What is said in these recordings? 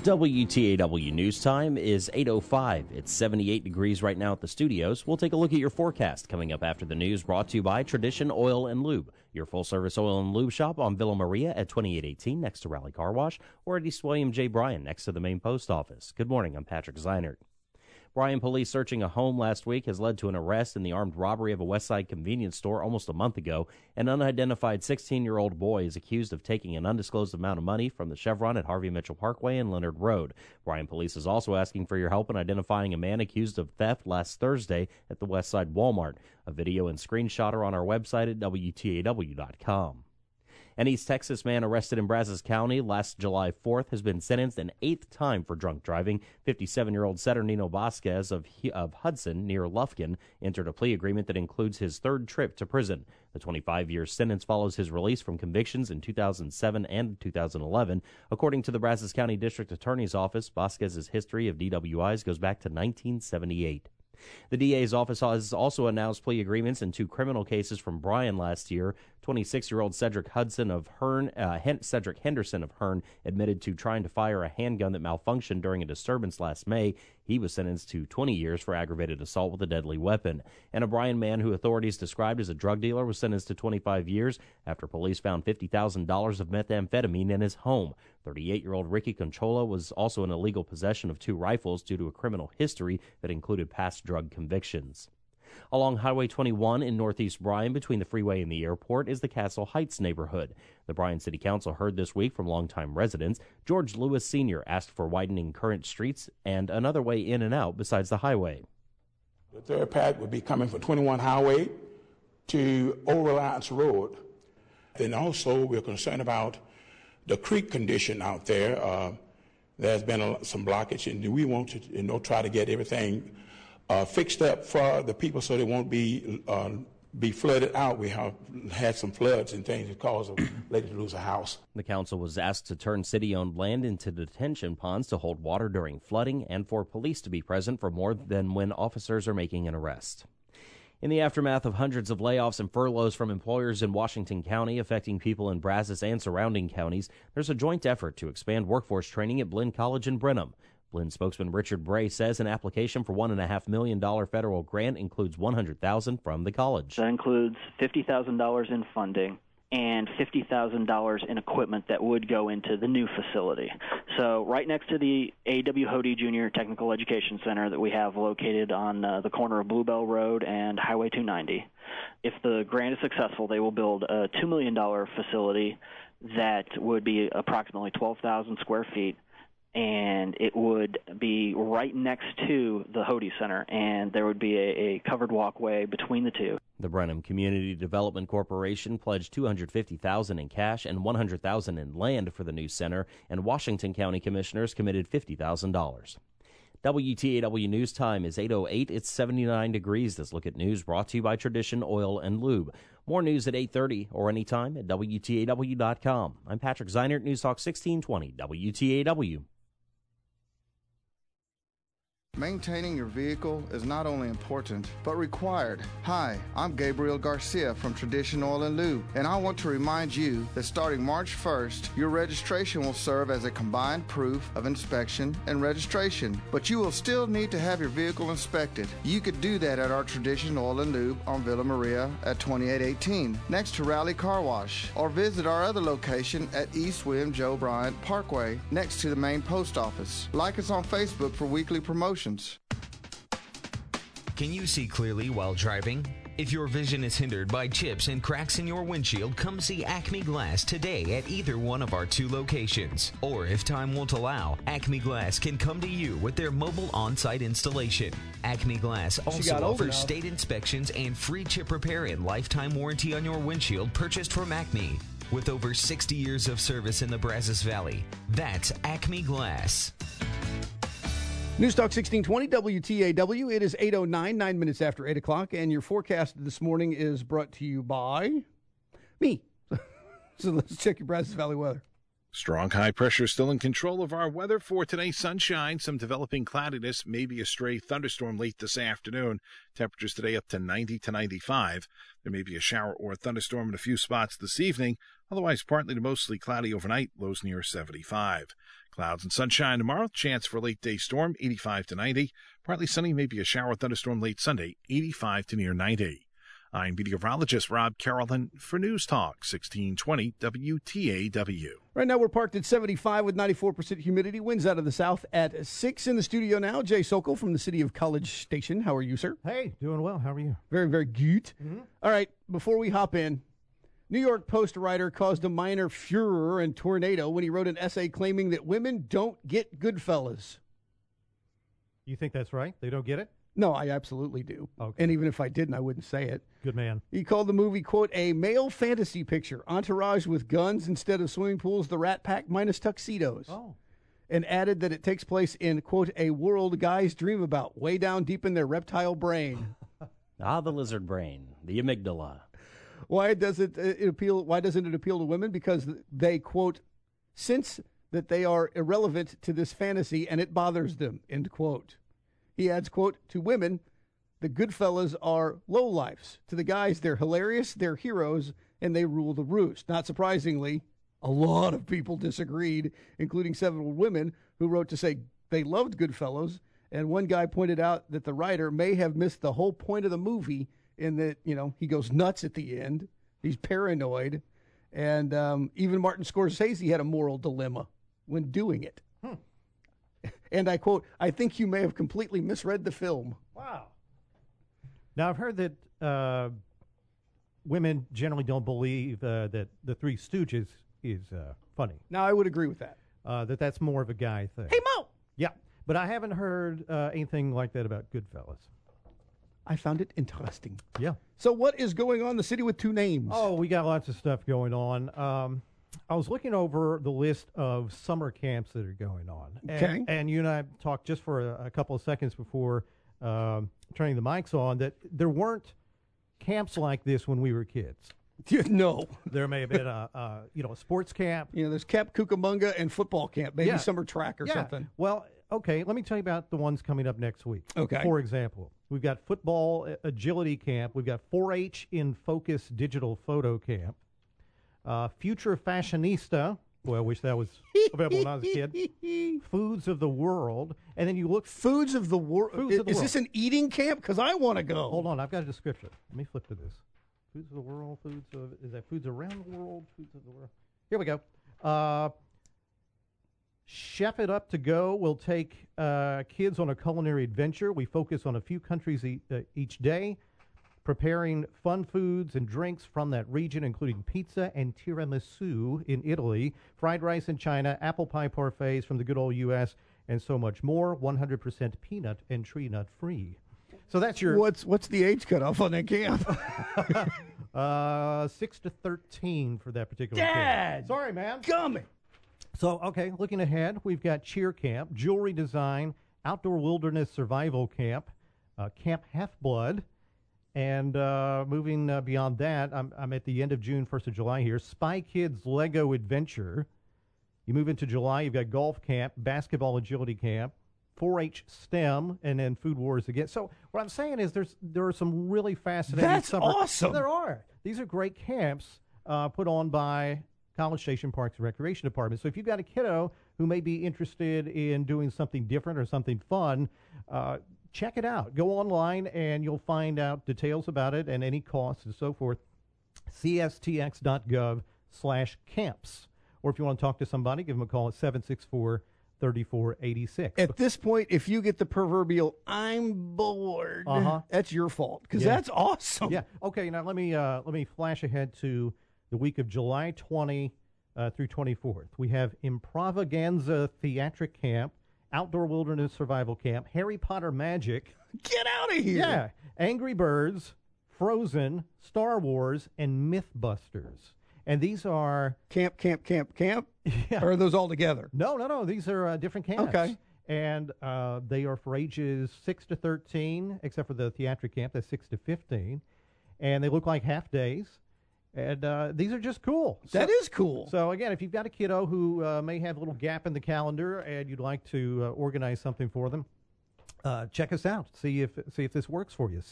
WTAW News Time is 8:05. It's 78 degrees right now at the studios. We'll take a look at your forecast coming up after the news, brought to you by Tradition Oil and Lube, your full-service oil and lube shop on Villa Maria at 2818 next to Raleigh Car Wash, or at East William J. Bryan next to the main post office. Good morning, I'm Patrick Zeinert. Bryan police searching a home last week has led to an arrest in the armed robbery of a Westside convenience store almost a month ago. An unidentified 16-year-old boy is accused of taking an undisclosed amount of money from the Chevron at Harvey Mitchell Parkway and Leonard Road. Bryan police is also asking for your help in identifying a man accused of theft last Thursday at the Westside Walmart. A video and screenshot are on our website at WTAW.com. An East Texas man arrested in Brazos County last July 4th has been sentenced an eighth time for drunk driving. 57-year-old Saturnino Vasquez of Hudson near Lufkin entered a plea agreement that includes his third trip to prison. The 25-year sentence follows his release from convictions in 2007 and 2011. According to the Brazos County District Attorney's Office, Vasquez's history of DWIs goes back to 1978. The DA's office has also announced plea agreements in two criminal cases from Bryan last year. 26-year-old Cedric Henderson of Hearn admitted to trying to fire a handgun that malfunctioned during a disturbance last May. He was sentenced to 20 years for aggravated assault with a deadly weapon. And a Bryan man who authorities described as a drug dealer was sentenced to 25 years after police found $50,000 of methamphetamine in his home. 38-year-old Ricky Conchola was also in illegal possession of two rifles due to a criminal history that included past drug convictions. Along Highway 21 in northeast Bryan between the freeway and the airport is the Castle Heights neighborhood. The Bryan City Council heard this week from longtime residents. George Lewis Sr. asked for widening current streets and another way in and out besides the highway. The third path would be coming from 21 Highway to Old Reliance Road. Then also we're concerned about the creek condition out there. There's been some blockage, and we want to try to get everything fixed up for the people so they won't be flooded out. We have had some floods and things that cause a lady to lose a house. The council was asked to turn city-owned land into detention ponds to hold water during flooding and for police to be present for more than when officers are making an arrest. In the aftermath of hundreds of layoffs and furloughs from employers in Washington County affecting people in Brazos and surrounding counties, there's a joint effort to expand workforce training at Blinn College in Brenham. Blinn spokesman Richard Bray says an application for $1.5 million federal grant includes $100,000 from the college. That includes $50,000 in funding and $50,000 in equipment that would go into the new facility. So right next to the A.W. Hody Junior Technical Education Center that we have located on the corner of Bluebell Road and Highway 290, if the grant is successful, they will build a $2 million facility that would be approximately 12,000 square feet. And it would be right next to the Hody Center, and there would be a covered walkway between the two. The Brenham Community Development Corporation pledged $250,000 in cash and $100,000 in land for the new center, and Washington County Commissioners committed $50,000. WTAW News Time is 8:08. It's 79 degrees. This look at news brought to you by Tradition Oil and Lube. More news at 8:30 or anytime at WTAW.com. I'm Patrick Zeinert, News Talk 1620, WTAW. Maintaining your vehicle is not only important, but required. Hi, I'm Gabriel Garcia from Tradition Oil and Lube, and I want to remind you that starting March 1st, your registration will serve as a combined proof of inspection and registration, but you will still need to have your vehicle inspected. You could do that at our Tradition Oil and Lube on Villa Maria at 2818, next to Raleigh Car Wash, or visit our other location at East William Joe Bryant Parkway, next to the main post office. Like us on Facebook for weekly promotions. Can you see clearly while driving? If your vision is hindered by chips and cracks in your windshield, come see Acme Glass today at either one of our two locations. Or if time won't allow, Acme Glass can come to you with their mobile on-site installation. Acme Glass also offers state inspections and free chip repair and lifetime warranty on your windshield purchased from Acme. With over 60 years of service in the Brazos Valley, that's Acme Glass. News Talk 1620 WTAW. It is 8:09, 9 minutes after 8 o'clock, and your forecast this morning is brought to you by me. So let's check your Brazos Valley weather. Strong high pressure still in control of our weather for today. Sunshine, some developing cloudiness, maybe a stray thunderstorm late this afternoon. Temperatures today up to 90 to 95. There may be a shower or a thunderstorm in a few spots this evening. Otherwise, partly to mostly cloudy overnight, lows near 75. Clouds and sunshine tomorrow. Chance for a late day storm, 85 to 90. Partly sunny, maybe a shower or thunderstorm late Sunday, 85 to near 90. I'm meteorologist Rob Carrollton for News Talk 1620 WTAW. Right now we're parked at 75 with 94% humidity. Winds out of the south at 6. In the studio now, Jay Sokol from the city of College Station. How are you, sir? Hey, doing well. How are you? Very, very good. Mm-hmm. All right, before we hop in, New York Post writer caused a minor furor and tornado when he wrote an essay claiming that women don't get Goodfellas. You think that's right? They don't get it? No, I absolutely do. Okay. And even if I didn't, I wouldn't say it. Good man. He called the movie, quote, a male fantasy picture, entourage with guns instead of swimming pools, the Rat Pack minus tuxedos. Oh. And added that it takes place in, quote, a world guys dream about, way down deep in their reptile brain. The lizard brain, the amygdala. Why doesn't it appeal to women? Because they, quote, sense that they are irrelevant to this fantasy and it bothers them, end quote. He adds, quote, to women, the Goodfellas are lowlifes. To the guys, they're hilarious, they're heroes, and they rule the roost. Not surprisingly, a lot of people disagreed, including several women who wrote to say they loved Goodfellas. And one guy pointed out that the writer may have missed the whole point of the movie in that, he goes nuts at the end. He's paranoid. And even Martin Scorsese had a moral dilemma when doing it. And I quote, I think you may have completely misread the film. Wow. Now, I've heard that women generally don't believe that The Three Stooges is funny. Now, I would agree with that. That's more of a guy thing. Hey, Mo! Yeah, but I haven't heard anything like that about Goodfellas. I found it interesting. Yeah. So what is going on in the city with two names? Oh, we got lots of stuff going on. I was looking over the list of summer camps that are going on. Okay. And you and I talked just for a couple of seconds before turning the mics on that there weren't camps like this when we were kids. No. There may have been a sports camp. There's Camp Cucamonga and football camp, maybe summer track or something. Well, okay, let me tell you about the ones coming up next week. Okay. For example, we've got football agility camp. We've got 4-H in Focus digital photo camp. Future Fashionista. Well, I wish that was available when I was a kid. Foods of the World. And then you look. Foods of the World. Is this an eating camp? Because I want to go. Hold on. I've got a description. Let me flip to this. Foods of the World. Is that Foods Around the World? Foods of the World. Here we go. Chef It Up to Go will take kids on a culinary adventure. We focus on a few countries each day, preparing fun foods and drinks from that region, including pizza and tiramisu in Italy, fried rice in China, apple pie parfaits from the good old U.S., and so much more. 100% peanut and tree nut free. So that's your. What's the age cutoff on that camp? 6 to 13 for that particular Dad! camp. Sorry, man. Gummy. So, okay, looking ahead, we've got cheer camp, jewelry design, outdoor wilderness survival camp, Camp Half-Blood, and moving beyond that, I'm at the end of June, 1st of July here, Spy Kids Lego Adventure. You move into July, you've got golf camp, basketball agility camp, 4-H STEM, and then Food Wars again. So what I'm saying is there are some really fascinating That's summer. awesome. There are. These are great camps put on by College Station Parks and Recreation Department. So if you've got a kiddo who may be interested in doing something different or something fun, check it out. Go online and you'll find out details about it and any costs and so forth. cstx.gov/camps. Or if you want to talk to somebody, give them a call at 764-3486. At this point, if you get the proverbial "I'm bored," that's your fault because that's awesome. Yeah. Okay. Now let me flash ahead to the week of July 20 through 24th. We have Improvaganza Theatric Camp, Outdoor Wilderness Survival Camp, Harry Potter Magic. Get out of here. Yeah. Angry Birds, Frozen, Star Wars, and Mythbusters. And these are... Camp. Yeah. Or are those all together? No. These are different camps. Okay. And they are for ages 6 to 13, except for the theatric camp, that's 6 to 15. And they look like half days. And these are just cool. That is cool. So, again, if you've got a kiddo who may have a little gap in the calendar and you'd like to organize something for them, check us out. See if this works for you.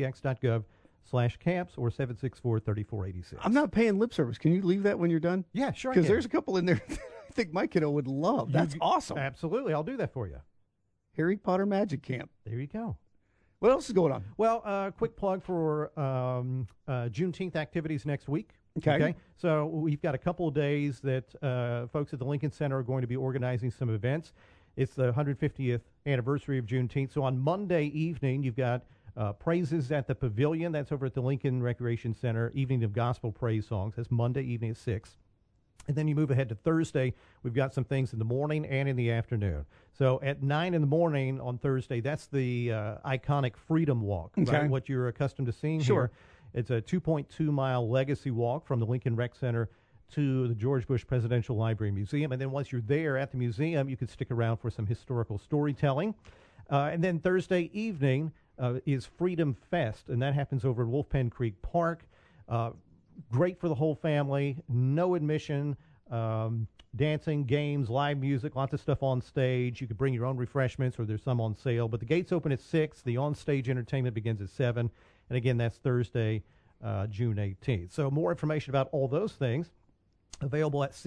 cstx.gov/camps or 764-3486. I'm not paying lip service. Can you leave that when you're done? Yeah, sure. Because there's a couple in there that I think my kiddo would love. That's awesome. Absolutely. I'll do that for you. Harry Potter Magic Camp. There you go. What else is going on? Well, quick plug for Juneteenth activities next week. Okay. So we've got a couple of days that folks at the Lincoln Center are going to be organizing some events. It's the 150th anniversary of Juneteenth. So on Monday evening, you've got praises at the Pavilion. That's over at the Lincoln Recreation Center. Evening of Gospel Praise Songs. That's Monday evening at 6. And then you move ahead to Thursday. We've got some things in the morning and in the afternoon. So at 9 in the morning on Thursday, that's the iconic Freedom Walk, right? What you're accustomed to seeing here. It's a 2.2-mile legacy walk from the Lincoln Rec Center to the George Bush Presidential Library Museum. And then once you're there at the museum, you can stick around for some historical storytelling. And then Thursday evening is Freedom Fest, and that happens over at Wolfpen Creek Park. Great for the whole family, no admission, dancing, games, live music, lots of stuff on stage. You can bring your own refreshments, or there's some on sale. But the gates open at 6. The on-stage entertainment begins at 7. And again, that's Thursday, June 18th. So more information about all those things available at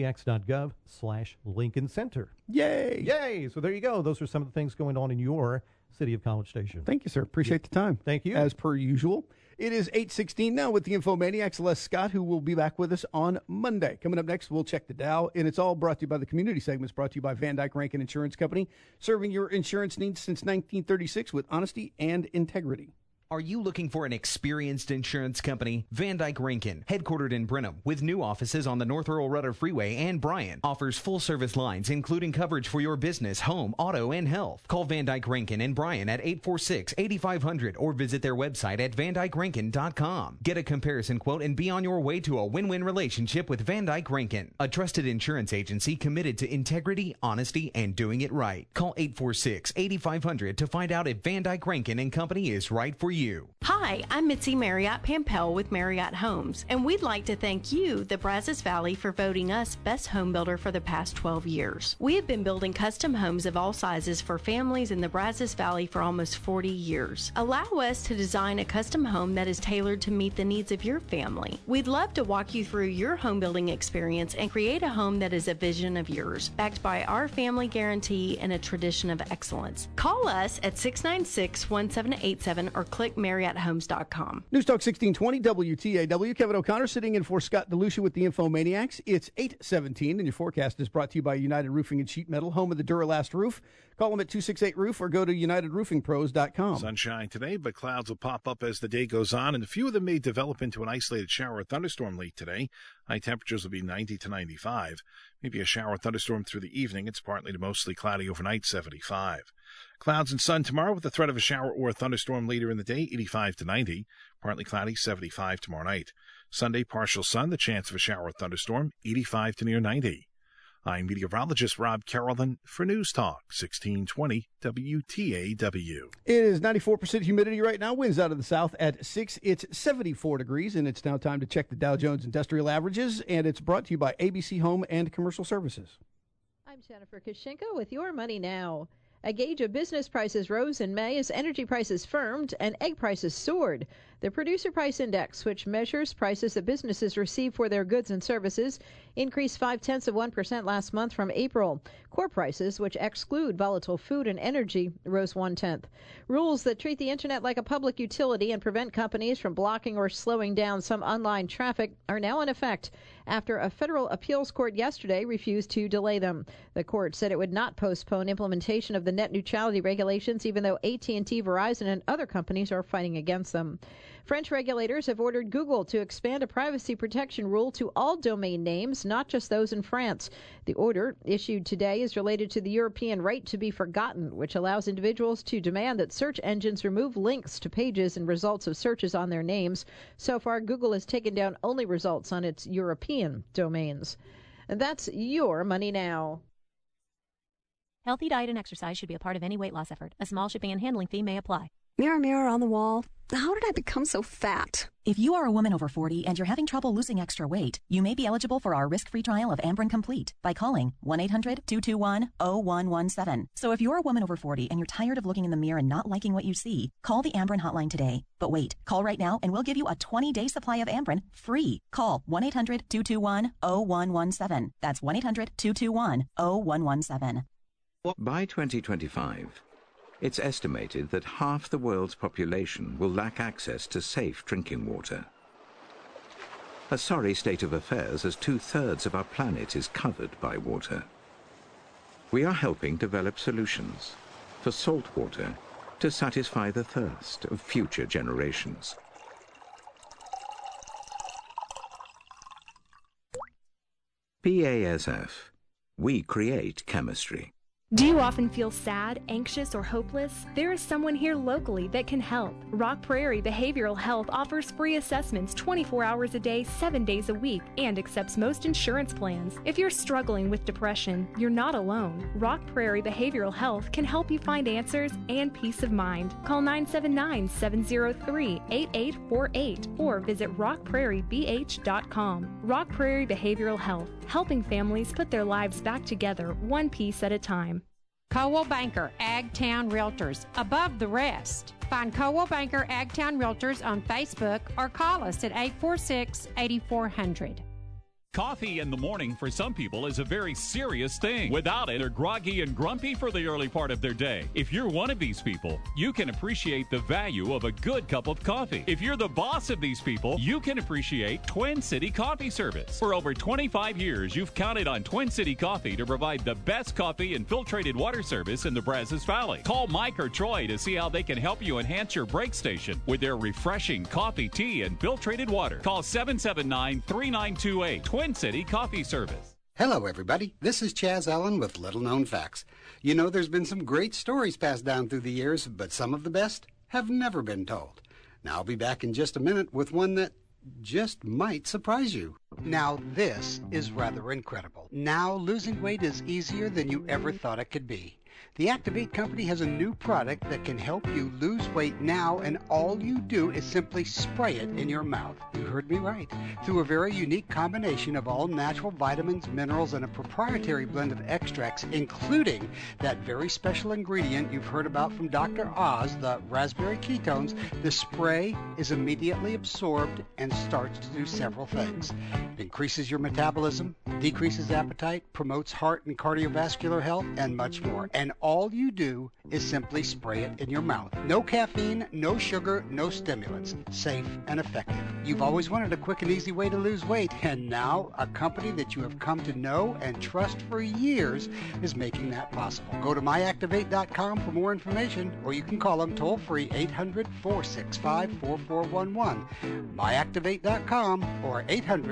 cstx.gov/Lincoln Center. Yay! Yay! So there you go. Those are some of the things going on in your city of College Station. Thank you, sir. Appreciate the time. Thank you. As per usual. It is 8:16 now with the Infomaniacs, Les Scott, who will be back with us on Monday. Coming up next, we'll check the Dow, and it's all brought to you by the community segments, brought to you by Van Dyke Rankin Insurance Company, serving your insurance needs since 1936 with honesty and integrity. Are you looking for an experienced insurance company? Van Dyke Rankin, headquartered in Brenham, with new offices on the North Earl Rudder Freeway and Bryan, offers full-service lines, including coverage for your business, home, auto, and health. Call Van Dyke Rankin and Bryan at 846-8500 or visit their website at vandykerankin.com. Get a comparison quote and be on your way to a win-win relationship with Van Dyke Rankin, a trusted insurance agency committed to integrity, honesty, and doing it right. Call 846-8500 to find out if Van Dyke Rankin & Company is right for you. Hi, I'm Mitzi Marriott Pampel with Marriott Homes, and we'd like to thank you, the Brazos Valley, for voting us Best Home Builder for the past 12 years. We have been building custom homes of all sizes for families in the Brazos Valley for almost 40 years. Allow us to design a custom home that is tailored to meet the needs of your family. We'd love to walk you through your home building experience and create a home that is a vision of yours, backed by our family guarantee and a tradition of excellence. Call us at 696-1787 or click MarriottHomes.com. News Talk 1620 WTAW. Kevin O'Connor sitting in for Scott DeLucia with the Infomaniacs. It's 8:17, and your forecast is brought to you by United Roofing and Sheet Metal, home of the Duralast roof. Call them at 268-ROOF or go to UnitedRoofingPros.com. Sunshine today, but clouds will pop up as the day goes on, and a few of them may develop into an isolated shower or thunderstorm late today. High temperatures will be 90 to 95. Maybe a shower or thunderstorm through the evening. It's partly to mostly cloudy overnight, 75. Clouds and sun tomorrow with the threat of a shower or a thunderstorm later in the day, 85 to 90. Partly cloudy, 75 tomorrow night. Sunday, partial sun, the chance of a shower or thunderstorm, 85 to near 90. I'm meteorologist Rob Carolyn for News Talk 1620 WTAW. It is 94% humidity right now. Winds out of the south at 6. It's 74 degrees, and it's now time to check the Dow Jones Industrial Averages, and it's brought to you by ABC Home and Commercial Services. I'm Jennifer Kushinko with Your Money Now. A gauge of business prices rose in May as energy prices firmed and egg prices soared. The Producer Price Index, which measures prices that businesses receive for their goods and services, increased 0.5% last month from April. Core prices, which exclude volatile food and energy, rose 0.1%. Rules that treat the Internet like a public utility and prevent companies from blocking or slowing down some online traffic are now in effect after a federal appeals court yesterday refused to delay them. The court said it would not postpone implementation of the net neutrality regulations, even though AT&T, Verizon, and other companies are fighting against them. French regulators have ordered Google to expand a privacy protection rule to all domain names, not just those in France. The order, issued today, is related to the European right to be forgotten, which allows individuals to demand that search engines remove links to pages and results of searches on their names. So far, Google has taken down only results on its European domains. And that's Your Money Now. Healthy diet and exercise should be a part of any weight loss effort. A small shipping and handling fee may apply. Mirror, mirror on the wall, how did I become so fat? If you are a woman over 40 and you're having trouble losing extra weight, you may be eligible for our risk-free trial of Amberen Complete by calling 1-800-221-0117. So if you're a woman over 40 and you're tired of looking in the mirror and not liking what you see, call the Amberen hotline today. But wait, call right now and we'll give you a 20-day supply of Amberen free. Call 1-800-221-0117. That's 1-800-221-0117. By 2025, it's estimated that half the world's population will lack access to safe drinking water. A sorry state of affairs, as 2/3 of our planet is covered by water. We are helping develop solutions for salt water to satisfy the thirst of future generations. BASF. We create chemistry. Do you often feel sad, anxious, or hopeless? There is someone here locally that can help. Rock Prairie Behavioral Health offers free assessments 24 hours a day, 7 days a week, and accepts most insurance plans. If you're struggling with depression, you're not alone. Rock Prairie Behavioral Health can help you find answers and peace of mind. Call 979-703-8848 or visit rockprairiebh.com. Rock Prairie Behavioral Health, helping families put their lives back together one piece at a time. Coldwell Banker Agtown Realtors, above the rest. Find Coldwell Banker Agtown Realtors on Facebook or call us at 846-8400. Coffee in the morning for some people is a very serious thing. Without it, they're groggy and grumpy for the early part of their day. If you're one of these people, you can appreciate the value of a good cup of coffee. If you're the boss of these people, you can appreciate Twin City Coffee Service. For over 25 years, you've counted on Twin City Coffee to provide the best coffee and filtrated water service in the Brazos Valley. Call Mike or Troy to see how they can help you enhance your break station with their refreshing coffee, tea, and filtrated water. Call 779-3928. Twin City Coffee Service. Hello, everybody. This is Chaz Allen with Little Known Facts. You know, there's been some great stories passed down through the years, but some of the best have never been told. Now, I'll be back in just a minute with one that just might surprise you. Now, this is rather incredible. Now, losing weight is easier than you ever thought it could be. The Activate Company has a new product that can help you lose weight now, and all you do is simply spray it in your mouth. You heard me right. Through a very unique combination of all natural vitamins, minerals, and a proprietary blend of extracts, including that very special ingredient you've heard about from Dr. Oz, the raspberry ketones, the spray is immediately absorbed and starts to do several things. It increases your metabolism, decreases appetite, promotes heart and cardiovascular health, and much more. And all you do is simply spray it in your mouth. No caffeine, no sugar, no stimulants. Safe and effective. You've always wanted a quick and easy way to lose weight, and now a company that you have come to know and trust for years is making that possible. Go to myactivate.com for more information, or you can call them toll-free 800-465-4411. myactivate.com or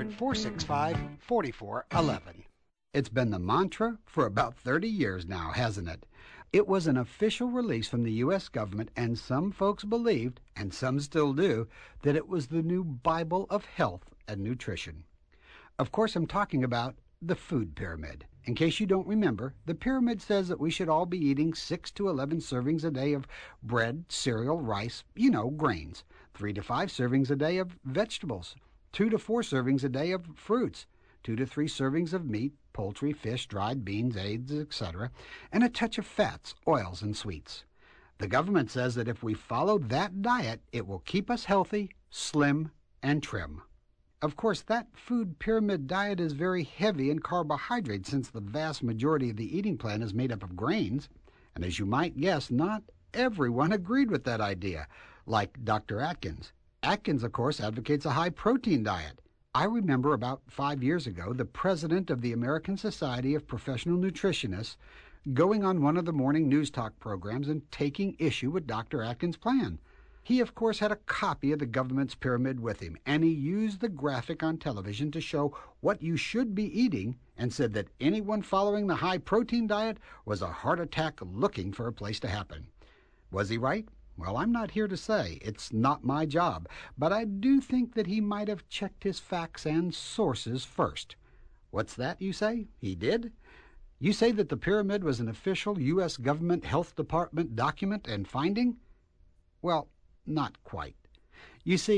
800-465-4411. It's been the mantra for about 30 years now, hasn't it? It was an official release from the U.S. government, and some folks believed, and some still do, that it was the new Bible of health and nutrition. Of course, I'm talking about the food pyramid. In case you don't remember, the pyramid says that we should all be eating 6 to 11 servings a day of bread, cereal, rice, grains, 3 to 5 servings a day of vegetables, 2 to 4 servings a day of fruits, 2 to 3 servings of meat, poultry, fish, dried beans, eggs, etc., and a touch of fats, oils, and sweets. The government says that if we follow that diet, it will keep us healthy, slim, and trim. Of course, that food pyramid diet is very heavy in carbohydrates, since the vast majority of the eating plan is made up of grains. And as you might guess, not everyone agreed with that idea, like Dr. Atkins. Atkins, of course, advocates a high-protein diet. I remember about 5 years ago, the president of the American Society of Professional Nutritionists going on one of the morning news talk programs and taking issue with Dr. Atkins' plan. He, of course, had a copy of the government's pyramid with him, and he used the graphic on television to show what you should be eating and said that anyone following the high-protein diet was a heart attack looking for a place to happen. Was he right? Well, I'm not here to say. It's not my job. But I do think that he might have checked his facts and sources first. What's that, you say? He did? You say that the pyramid was an official U.S. government health department document and finding? Well, not quite. You see,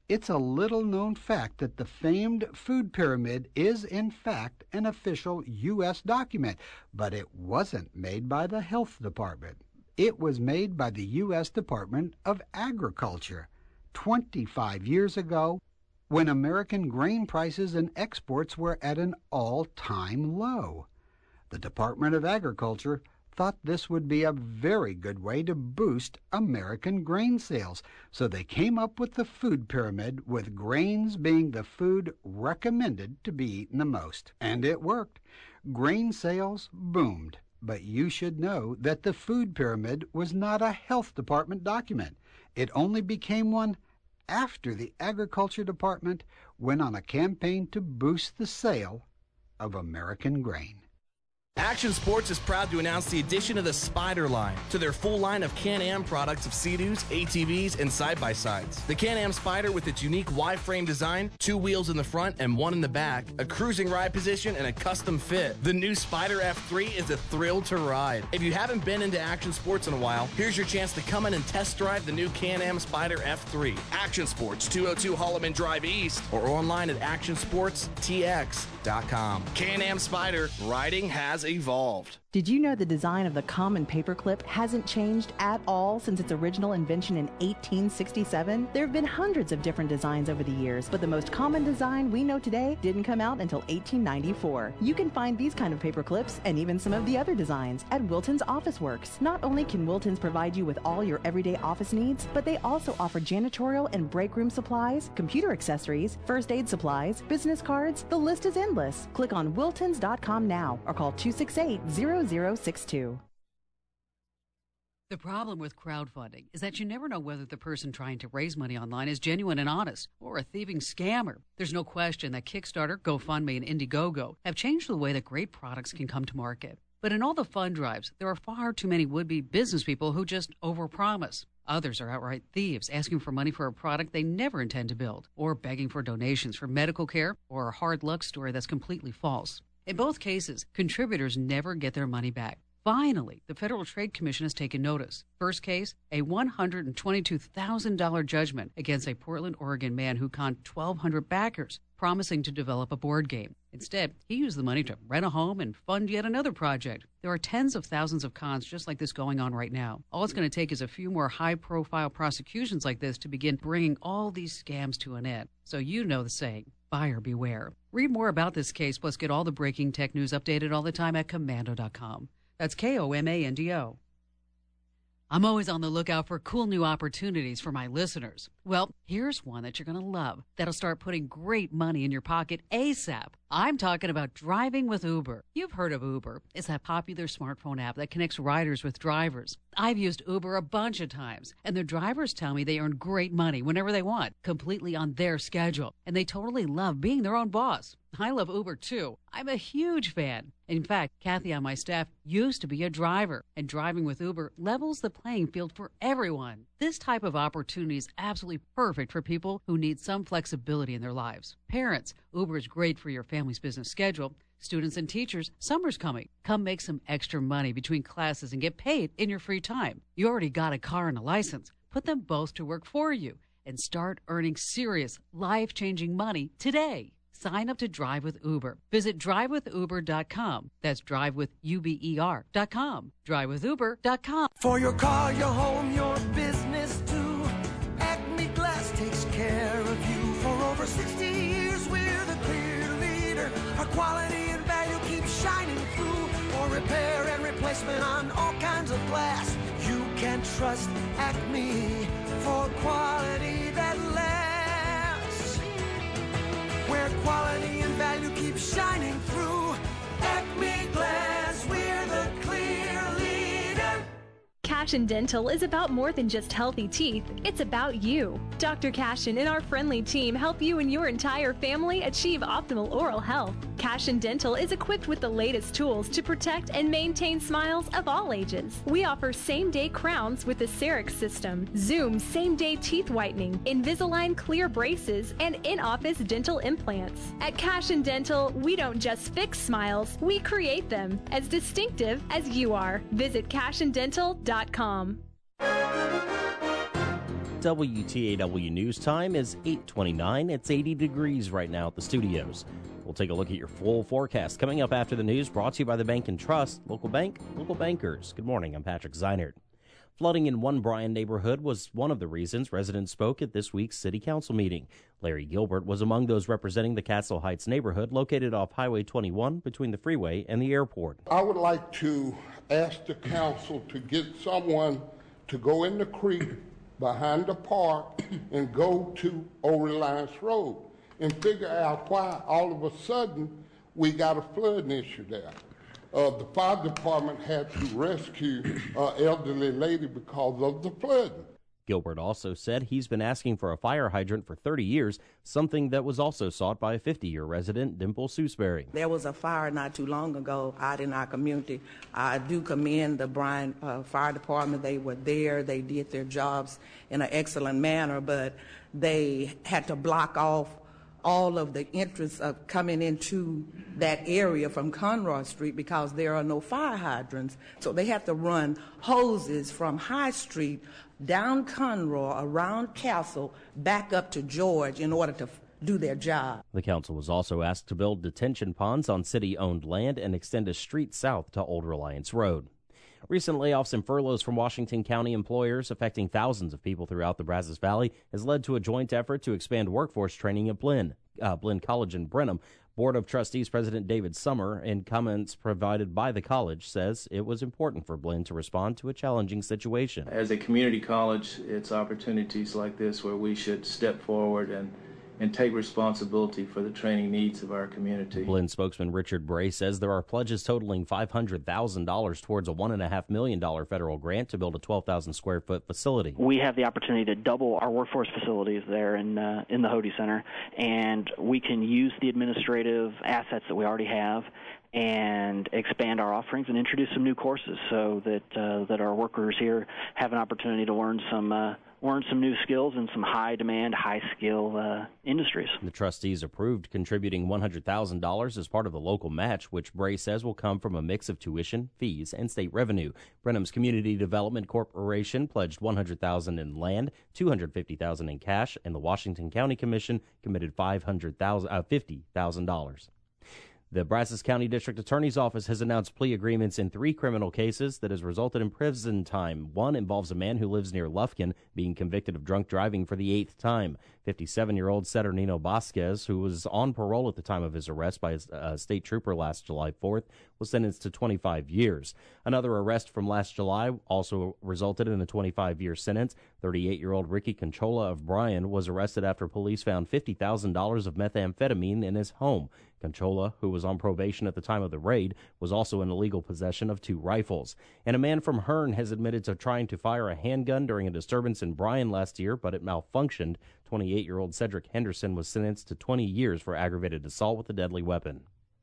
It's a little-known fact that the famed food pyramid is, in fact, an official U.S. document, but it wasn't made by the Health Department. It was made by the U.S. Department of Agriculture 25 years ago, when American grain prices and exports were at an all-time low. The Department of Agriculture thought this would be a very good way to boost American grain sales, so they came up with the food pyramid, with grains being the food recommended to be eaten the most. And it worked. Grain sales boomed. But you should know that the food pyramid was not a Health Department document. It only became one after the Agriculture Department went on a campaign to boost the sale of American grain. Action Sports is proud to announce the addition of the Spyder line to their full line of Can-Am products of Sea-Doos, ATVs, and side-by-sides. The Can-Am Spyder, with its unique Y-frame design, 2 wheels in the front and 1 in the back, a cruising ride position, and a custom fit. The new Spyder F3 is a thrill to ride. If you haven't been into Action Sports in a while, here's your chance to come in and test drive the new Can-Am Spyder F3. Action Sports, 202 Holloman Drive East, or online at actionsportstx.com. Can-Am Spyder, riding has evolved. Did you know the design of the common paperclip hasn't changed at all since its original invention in 1867? There have been hundreds of different designs over the years, but the most common design we know today didn't come out until 1894. You can find these kind of paperclips and even some of the other designs at Wilton's Office Works. Not only can Wilton's provide you with all your everyday office needs, but they also offer janitorial and break room supplies, computer accessories, first aid supplies, business cards. The list is endless. Click on wiltons.com now or call 268-0062. The problem with crowdfunding is that you never know whether the person trying to raise money online is genuine and honest or a thieving scammer. There's no question that Kickstarter, GoFundMe, and Indiegogo have changed the way that great products can come to market. But in all the fund drives, there are far too many would-be business people who just overpromise. Others are outright thieves, asking for money for a product they never intend to build, or begging for donations for medical care or a hard luck story that's completely false. In both cases, contributors never get their money back. Finally, the Federal Trade Commission has taken notice. First case, a $122,000 judgment against a Portland, Oregon man who conned 1,200 backers, promising to develop a board game. Instead, he used the money to rent a home and fund yet another project. There are tens of thousands of cons just like this going on right now. All it's going to take is a few more high-profile prosecutions like this to begin bringing all these scams to an end. So you know the saying, buyer beware. Read more about this case, plus get all the breaking tech news updated all the time at Komando.com. That's Komando. I'm always on the lookout for cool new opportunities for my listeners. Well, here's one that you're going to love that'll start putting great money in your pocket ASAP. I'm talking about driving with Uber. You've heard of Uber. It's that popular smartphone app that connects riders with drivers. I've used Uber a bunch of times, and the drivers tell me they earn great money whenever they want, completely on their schedule, and they totally love being their own boss. I love Uber, too. I'm a huge fan. In fact, Kathy on my staff used to be a driver, and driving with Uber levels the playing field for everyone. This type of opportunity is absolutely perfect for people who need some flexibility in their lives. Parents, Uber is great for your family's business schedule. Students and teachers, summer's coming. Come make some extra money between classes and get paid in your free time. You already got a car and a license. Put them both to work for you and start earning serious, life-changing money today. Sign up to Drive with Uber. Visit drivewithuber.com. That's drivewithuber.com. Drivewithuber.com. For your car, your home, your business too, Acme Glass takes care of you. For over 60 years, we're the clear leader. Our quality and value keep shining through. For repair and replacement on all kinds of glass, you can trust Acme for quality that lasts. Where quality and value keep shining through, Acme Glass, we're the clear leader. Cashin Dental is about more than just healthy teeth. It's about you. Dr. Cashin and our friendly team help you and your entire family achieve optimal oral health. Cashin Dental is equipped with the latest tools to protect and maintain smiles of all ages. We offer same-day crowns with the Cerix system, Zoom same-day teeth whitening, Invisalign clear braces, and in-office dental implants. At Cashin Dental, we don't just fix smiles, we create them as distinctive as you are. Visit CashinDental.com. WTAW News Time is 8:29. It's 80 degrees right now at the studios. We'll take a look at your full forecast coming up after the news, brought to you by the Bank and Trust. Local bank, local bankers. Good morning, I'm Patrick Zeinert. Flooding in one Bryan neighborhood was one of the reasons residents spoke at this week's city council meeting. Larry Gilbert was among those representing the Castle Heights neighborhood located off Highway 21 between the freeway and the airport. I would like to ask the council to get someone to go in the creek behind the park and go to Old Reliance Road and figure out why all of a sudden we got a flooding issue there. The fire department had to rescue an elderly lady because of the flooding. Gilbert also said he's been asking for a fire hydrant for 30 years, something that was also sought by a 50-year resident, Dimple Sewsbury. There was a fire not too long ago out in our community. I do commend the Bryan Fire Department. They were there. They did their jobs in an excellent manner, but they had to block off all of the entrance of coming into that area from Conroy Street because there are no fire hydrants. So they have to run hoses from High Street down Conroy, around Castle, back up to George in order to do their job. The council was also asked to build detention ponds on city-owned land and extend a street south to Old Reliance Road. Recent layoffs and furloughs from Washington County employers affecting thousands of people throughout the Brazos Valley has led to a joint effort to expand workforce training at Blinn College in Brenham. Board of Trustees President David Summer, in comments provided by the college, says it was important for Blinn to respond to a challenging situation. As a community college, it's opportunities like this where we should step forward and take responsibility for the training needs of our community. Blinn spokesman Richard Bray says there are pledges totaling $500,000 towards a $1.5 million federal grant to build a 12,000 square foot facility. We have the opportunity to double our workforce facilities there in the Hody Center, and we can use the administrative assets that we already have and expand our offerings and introduce some new courses so that our workers here have an opportunity to learn some new skills in some high-demand, high-skill industries. The trustees approved contributing $100,000 as part of the local match, which Bray says will come from a mix of tuition, fees, and state revenue. Brenham's Community Development Corporation pledged $100,000 in land, $250,000 in cash, and the Washington County Commission committed $50,000. The Brazos County District Attorney's Office has announced plea agreements in 3 criminal cases that has resulted in prison time. One involves a man who lives near Lufkin being convicted of drunk driving for the 8th time. 57-year-old Saturnino Vasquez, who was on parole at the time of his arrest by a state trooper last July 4th, was sentenced to 25 years. Another arrest from last July also resulted in a 25-year sentence. 38-year-old Ricky Conchola of Bryan was arrested after police found $50,000 of methamphetamine in his home. Conchola, who was on probation at the time of the raid, was also in illegal possession of 2 rifles. And a man from Hearn has admitted to trying to fire a handgun during a disturbance in Bryan last year, but it malfunctioned. 28-year-old Cedric Henderson was sentenced to 20 years for aggravated assault with a deadly weapon.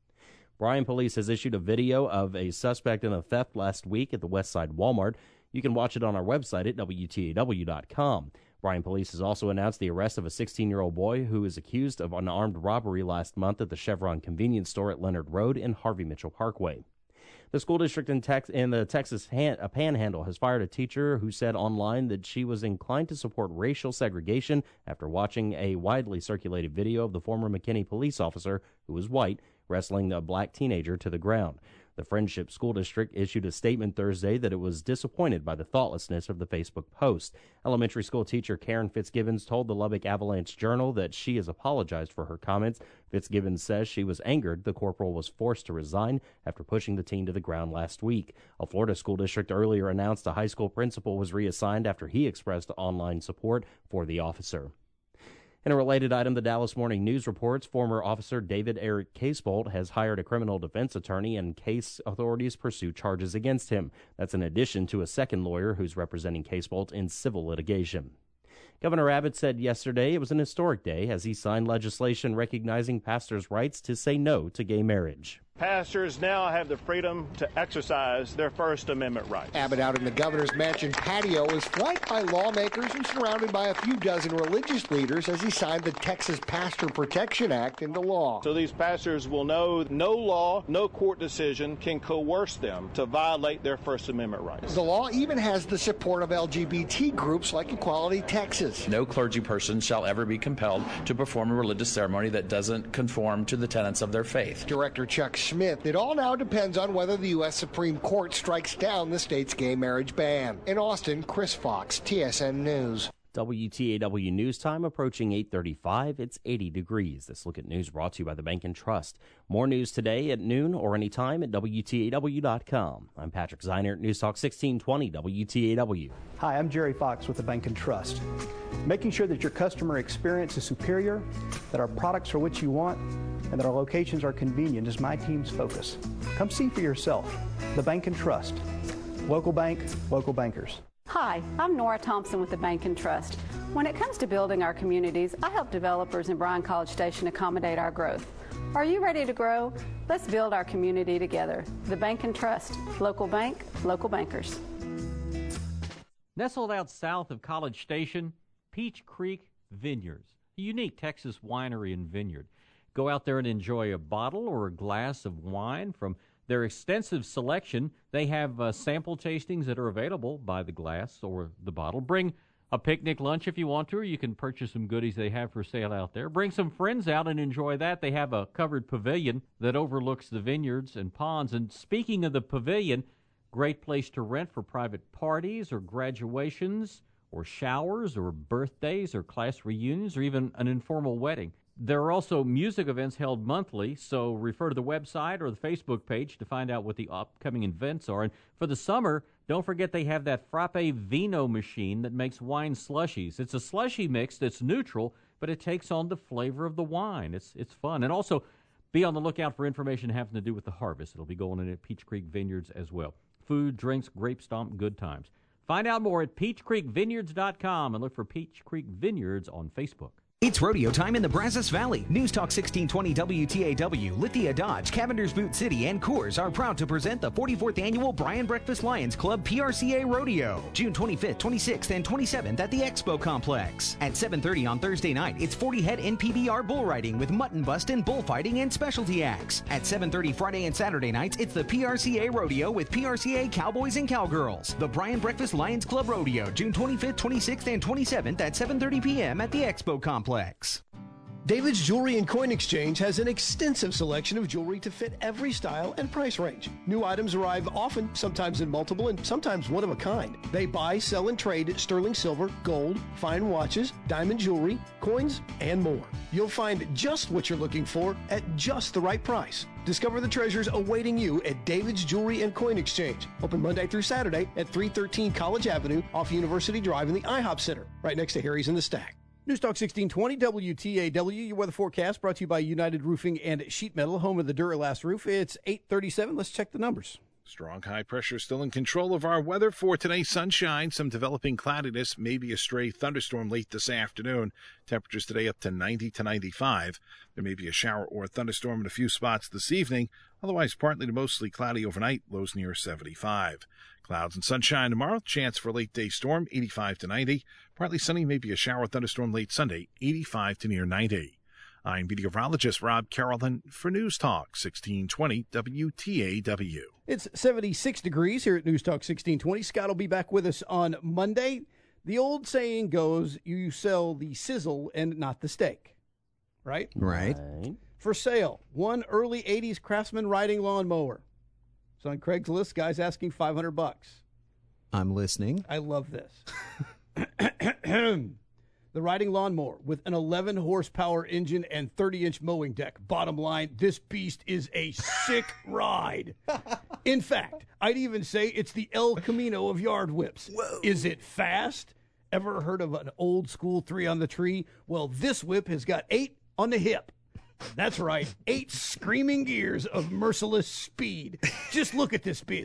Bryan police has issued a video of a suspect in a theft last week at the Westside Walmart. You can watch it on our website at WTAW.com. Bryan police has also announced the arrest of a 16-year-old boy who is accused of an armed robbery last month at the Chevron convenience store at Leonard Road and Harvey Mitchell Parkway. The school district in the Texas Panhandle has fired a teacher who said online that she was inclined to support racial segregation after watching a widely circulated video of the former McKinney police officer, who was white, wrestling a black teenager to the ground. The Friendship School District issued a statement Thursday that it was disappointed by the thoughtlessness of the Facebook post. Elementary school teacher Karen Fitzgibbons told the Lubbock Avalanche Journal that she has apologized for her comments. Fitzgibbons says she was angered the corporal was forced to resign after pushing the teen to the ground last week. A Florida school district earlier announced a high school principal was reassigned after he expressed online support for the officer. In a related item, the Dallas Morning News reports former officer David Eric Casebolt has hired a criminal defense attorney in case authorities pursue charges against him. That's in addition to a second lawyer who's representing Casebolt in civil litigation. Governor Abbott said yesterday it was an historic day as he signed legislation recognizing pastors' rights to say no to gay marriage. Pastors now have the freedom to exercise their First Amendment rights. Abbott out in the governor's mansion patio is flanked by lawmakers and surrounded by a few dozen religious leaders as he signed the Texas Pastor Protection Act into law. So these pastors will know no law, no court decision can coerce them to violate their First Amendment rights. The law even has the support of LGBT groups like Equality Texas. No clergy person shall ever be compelled to perform a religious ceremony that doesn't conform to the tenets of their faith. Director Chuck Smith, it all now depends on whether the U.S. Supreme Court strikes down the state's gay marriage ban. In Austin, Chris Fox, TSN News. WTAW News Time approaching 8:35. It's 80 degrees. This Look at News brought to you by the Bank and Trust. More news today at noon or anytime at WTAW.com. I'm Patrick Zeinert, News Talk 1620 WTAW. Hi, I'm Jerry Fox with the Bank and Trust. Making sure that your customer experience is superior, that our products are what you want, and that our locations are convenient is my team's focus. Come see for yourself. The Bank and Trust. Local bank, local bankers. Hi, I'm Nora Thompson with the Bank and Trust. When it comes to building our communities, I help developers in Bryan-College Station accommodate our growth. Are you ready to grow? Let's build our community together. The Bank and Trust. Local bank, local bankers. Nestled out south of College Station, Peach Creek Vineyards, a unique Texas winery and vineyard. Go out there and enjoy a bottle or a glass of wine from their extensive selection. They have sample tastings that are available by the glass or the bottle. Bring a picnic lunch if you want to, or you can purchase some goodies they have for sale out there. Bring some friends out and enjoy that. They have a covered pavilion that overlooks the vineyards and ponds. And speaking of the pavilion, great place to rent for private parties or graduations or showers or birthdays or class reunions or even an informal wedding. There are also music events held monthly, so refer to the website or the Facebook page to find out what the upcoming events are. And for the summer, don't forget they have that Frappe Vino machine that makes wine slushies. It's a slushy mix that's neutral, but it takes on the flavor of the wine. It's fun. And also, be on the lookout for information having to do with the harvest. It'll be going in at Peach Creek Vineyards as well. Food, drinks, grape stomp, good times. Find out more at peachcreekvineyards.com and look for Peach Creek Vineyards on Facebook. It's rodeo time in the Brazos Valley. News Talk 1620 WTAW, Lithia Dodge, Cavender's Boot City, and Coors are proud to present the 44th Annual Bryan Breakfast Lions Club PRCA Rodeo, June 25th, 26th, and 27th at the Expo Complex. At 7:30 on Thursday night, it's 40-head NPBR bull riding with mutton bust and bullfighting and specialty acts. At 7:30 Friday and Saturday nights, it's the PRCA Rodeo with PRCA Cowboys and Cowgirls. The Bryan Breakfast Lions Club Rodeo, June 25th, 26th, and 27th at 7:30 p.m. at the Expo Complex. David's Jewelry and Coin Exchange has an extensive selection of jewelry to fit every style and price range. New items arrive often, sometimes in multiple and sometimes one of a kind. They buy, sell, and trade sterling silver, gold, fine watches, diamond jewelry, coins, and more. You'll find just what you're looking for at just the right price. Discover the treasures awaiting you at David's Jewelry and Coin Exchange. Open Monday through Saturday at 313 College Avenue off University Drive in the IHOP Center, right next to Harry's in the Stack. News Talk 1620 WTAW, your weather forecast brought to you by United Roofing and Sheet Metal, home of the Duralast roof. It's 8:37. Let's check the numbers. Strong high pressure still in control of our weather for today. Sunshine, some developing cloudiness, maybe a stray thunderstorm late this afternoon. Temperatures today up to 90 to 95. There may be a shower or a thunderstorm in a few spots this evening. Otherwise, partly to mostly cloudy overnight, lows near 75. Clouds and sunshine tomorrow. Chance for a late day storm, 85 to 90. Partly sunny, maybe a shower or thunderstorm late Sunday, 85 to near 90. I'm meteorologist Rob Carrollton for News Talk 1620 WTAW. It's 76 degrees here at News Talk 1620. Scott will be back with us on Monday. The old saying goes, you sell the sizzle and not the steak. Right? Right. For sale, one early 80s Craftsman riding lawnmower. It's on Craigslist. Guy's asking $500. I'm listening. I love this. The riding lawnmower with an 11-horsepower engine and 30-inch mowing deck. Bottom line, this beast is a sick ride. In fact, I'd even say it's the El Camino of yard whips. Whoa. Is it fast? Ever heard of an old school 3 on the tree? Well, this whip has got 8 on the hip. That's right, 8 screaming gears of merciless speed. Just look at this beast.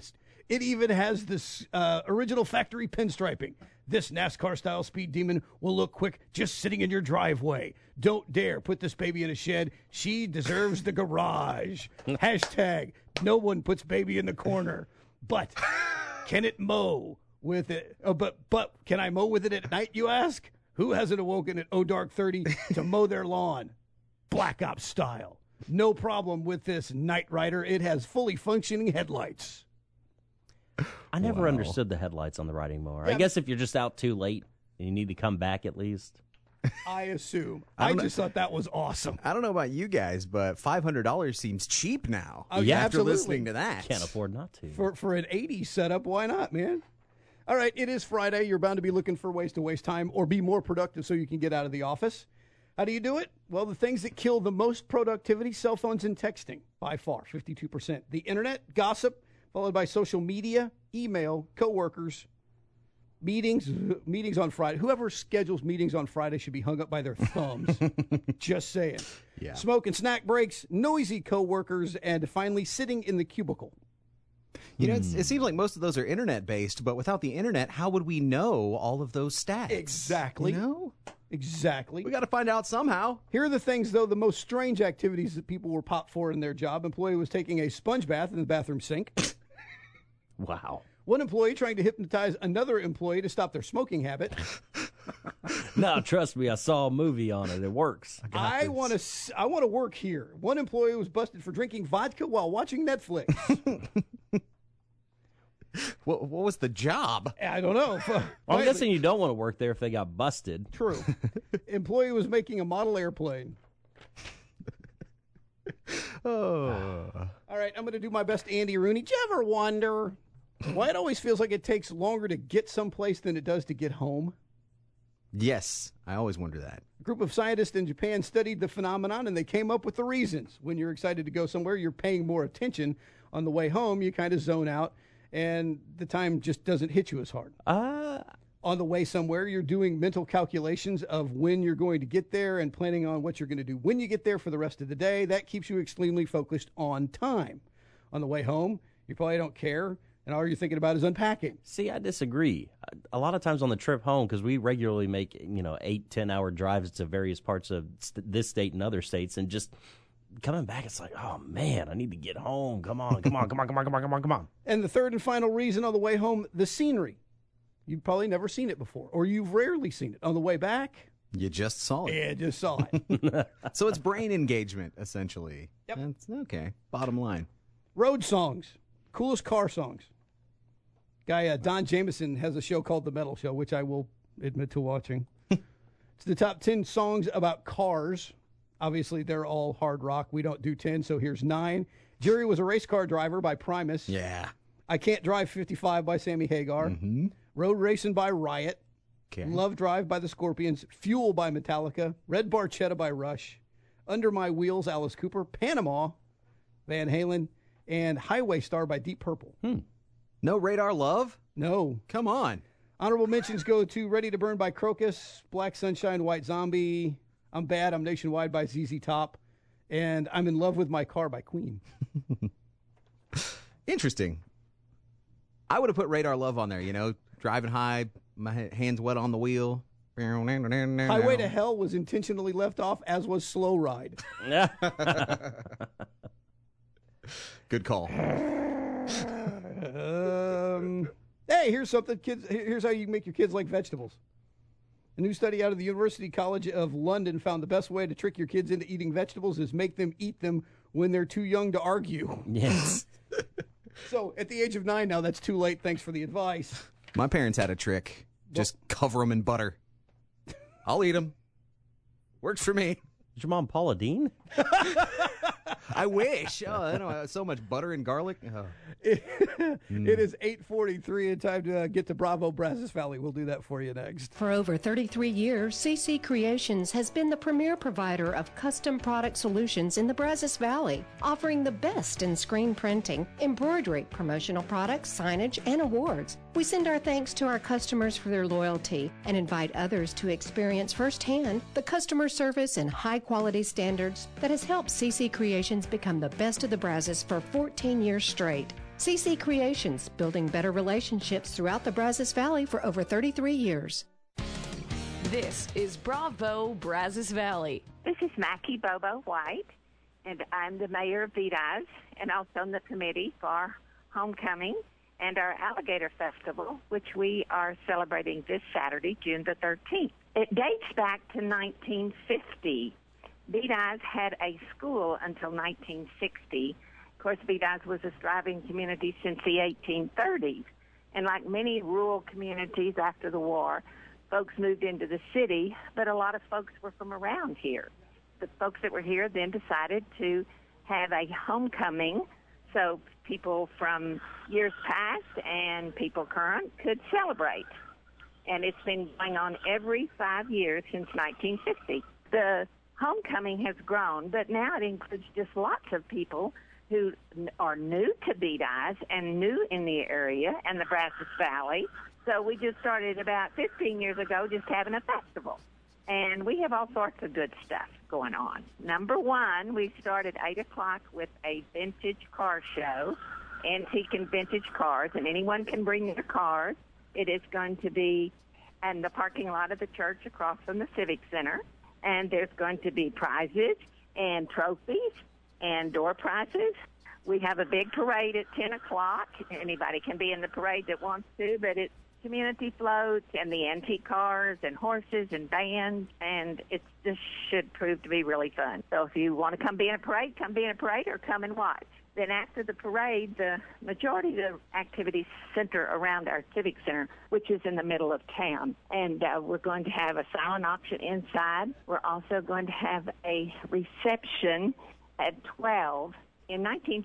It even has this original factory pinstriping. This NASCAR-style Speed Demon will look quick just sitting in your driveway. Don't dare put this baby in a shed. She deserves the garage. Hashtag, no one puts baby in the corner. But can it mow with it? Oh, but can I mow with it at night, you ask? Who hasn't awoken at dark 30 to mow their lawn? Black Ops style. No problem with this Knight Rider. It has fully functioning headlights. I never understood the headlights on the riding mower. Yeah, I guess if you're just out too late and you need to come back at least. I assume. I just thought that was awesome. I don't know about you guys, but $500 seems cheap now. Oh, yeah, after absolutely. listening to that. Can't afford not to. For an 80s setup, why not, man? All right, it is Friday. You're bound to be looking for ways to waste time or be more productive so you can get out of the office. How do you do it? Well, the things that kill the most productivity, cell phones and texting, by far, 52%. The internet, gossip, followed by social media, email, coworkers, meetings on Friday. Whoever schedules meetings on Friday should be hung up by their thumbs. Just saying. Yeah. Smoke and snack breaks, noisy coworkers, and finally sitting in the cubicle. You know, it seems like most of those are internet-based, but without the internet, how would we know all of those stats? Exactly. You know? Exactly. We got to find out somehow. Here are the things, though, the most strange activities that people were popped for in their job. Employee was taking a sponge bath in the bathroom sink. Wow. One employee trying to hypnotize another employee to stop their smoking habit. No, trust me, I saw a movie on it. It works. I want to work here. One employee was busted for drinking vodka while watching Netflix. What was the job? I don't know. Well, I'm guessing you don't want to work there if they got busted. True. Employee was making a model airplane. Oh. All right, I'm going to do my best Andy Rooney. Do you ever wonder why it always feels like it takes longer to get someplace than it does to get home? Yes, I always wonder that. A group of scientists in Japan studied the phenomenon, and they came up with the reasons. When you're excited to go somewhere, you're paying more attention. On the way home, you kind of zone out, and the time just doesn't hit you as hard. On the way somewhere, you're doing mental calculations of when you're going to get there and planning on what you're going to do when you get there for the rest of the day. That keeps you extremely focused on time. On the way home, you probably don't care, and all you're thinking about is unpacking. See, I disagree. A lot of times on the trip home, because we regularly make 8-10 hour drives to various parts of this state and other states, and just coming back, it's like, oh man, I need to get home. Come on. And the third and final reason on the way home, the scenery. You've probably never seen it before, or you've rarely seen it. On the way back, you just saw it. Yeah, just saw it. So it's brain engagement, essentially. Yep. That's okay. Bottom line. Road songs. Coolest car songs. Guy Don Jameson has a show called The Metal Show, which I will admit to watching. It's the top 10 songs about cars. Obviously, they're all hard rock. We don't do 10, so here's 9. Jerry Was a Race Car Driver by Primus. Yeah. I Can't Drive 55 by Sammy Hagar. Mm-hmm. Road Racing by Riot. Okay. Love Drive by the Scorpions. Fuel by Metallica. Red Barchetta by Rush. Under My Wheels, Alice Cooper. Panama, Van Halen. And Highway Star by Deep Purple. No Radar Love? No. Come on. Honorable mentions go to Ready to Burn by Crocus. Black Sunshine, White Zombie. I'm Bad, I'm Nationwide by ZZ Top. And I'm in Love with My Car by Queen. Interesting. I would have put Radar Love on there, driving high, my hands wet on the wheel. Highway to Hell was intentionally left off, as was Slow Ride. Good call. Hey, here's something, kids. Here's how you make your kids like vegetables. A new study out of the University College of London found the best way to trick your kids into eating vegetables is make them eat them when they're too young to argue. Yes. So at the age of 9 now, that's too late. Thanks for the advice. My parents had a trick. Just cover them in butter. I'll eat them. Works for me. Is your mom Paula Dean? I wish. Oh, I know so much butter and garlic. Oh. It is 8:43 and time to get to Bravo Brazos Valley. We'll do that for you next. For over 33 years, CC Creations has been the premier provider of custom product solutions in the Brazos Valley, offering the best in screen printing, embroidery, promotional products, signage, and awards. We send our thanks to our customers for their loyalty and invite others to experience firsthand the customer service and high-quality standards that has helped CC Creations become the best of the Brazos for 14 years straight. CC Creations, building better relationships throughout the Brazos Valley for over 33 years. This is Bravo Brazos Valley. This is Mackie Bobo White, and I'm the mayor of Vidas and also on the committee for Homecoming and our Alligator Festival, which we are celebrating this Saturday, June the 13th. It dates back to 1950. Vidas had a school until 1960. Of course, Vidas was a thriving community since the 1830s. And like many rural communities after the war, folks moved into the city, but a lot of folks were from around here. The folks that were here then decided to have a homecoming so people from years past and people current could celebrate. And it's been going on every 5 years since 1950. The homecoming has grown, but now it includes just lots of people who are new to Vidas and new in the area and the Brazos Valley. So we just started about 15 years ago just having a festival. And we have all sorts of good stuff going on. Number one, we started 8 o'clock with a vintage car show, antique and vintage cars, and anyone can bring their cars. It is going to be in the parking lot of the church across from the Civic Center. And there's going to be prizes and trophies and door prizes. We have a big parade at 10 o'clock. Anybody can be in the parade that wants to, but it's community floats and the antique cars and horses and bands, and it just should prove to be really fun. So if you want to come be in a parade, come be in a parade or come and watch. Then after the parade, the majority of the activities center around our Civic Center, which is in the middle of town. And we're going to have a silent auction inside. We're also going to have a reception at 12. In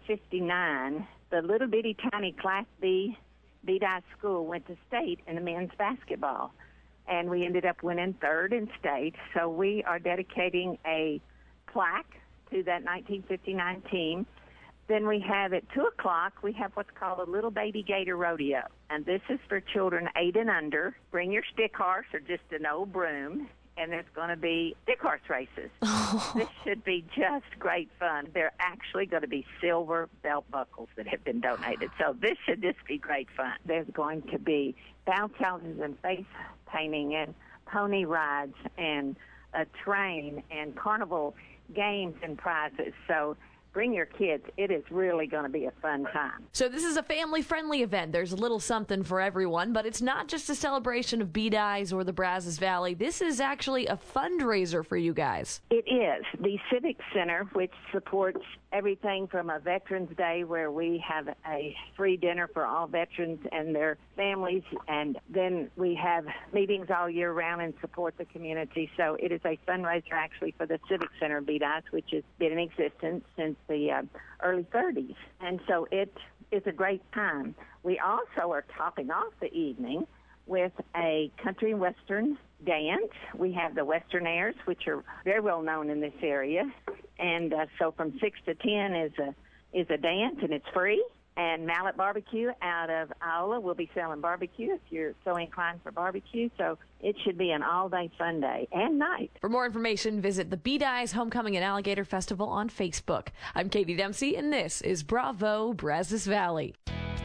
1959, the little bitty tiny Class B Vidas School went to state in the men's basketball, and we ended up winning third in state. So we are dedicating a plaque to that 1959 team. Then we have at 2 o'clock, we have what's called a Little Baby Gator Rodeo, and this is for children 8 and under. Bring your stick horse or just an old broom, and there's going to be stick horse races. This should be just great fun. They're actually going to be silver belt buckles that have been donated. So this should just be great fun. There's going to be bounce houses and face painting and pony rides and a train and carnival games and prizes. So bring your kids. It is really going to be a fun time. So this is a family-friendly event. There's a little something for everyone, but it's not just a celebration of Vidas or the Brazos Valley. This is actually a fundraiser for you guys. It is. The Civic Center, which supports everything from a Veterans Day where we have a free dinner for all veterans and their families, and then we have meetings all year round and support the community. So it is a fundraiser actually for the Civic Center of Vidas, which has been in existence since the early 30s. And so it is a great time. We also are topping off the evening with a country and western dance. We have the Westernaires, which are very well known in this area. And so from 6 to 10 is a dance, and it's free. And Mallet Barbecue out of Iola will be selling barbecue if you're so inclined for barbecue. So it should be an all-day fun day and night. For more information, visit the Vidas Homecoming and Alligator Festival on Facebook. I'm Katie Dempsey, and this is Bravo Brazos Valley.